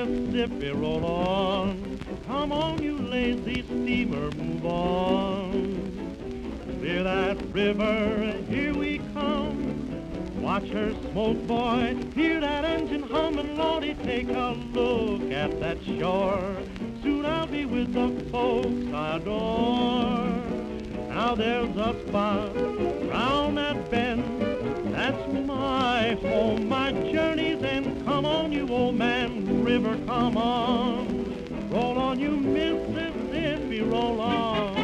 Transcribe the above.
Mississippi, roll on. Come on, you lazy steamer, move on. Clear that river, here we come. Watch her smoke, boy, hear that engine hum, and Lordy, take a look at that shore. Soon I'll be with the folks I adore. Now there's a spot round that bend, that's my home, my journey's end. Come on, you old man, river, come on. Roll on, you Mississippi, roll on.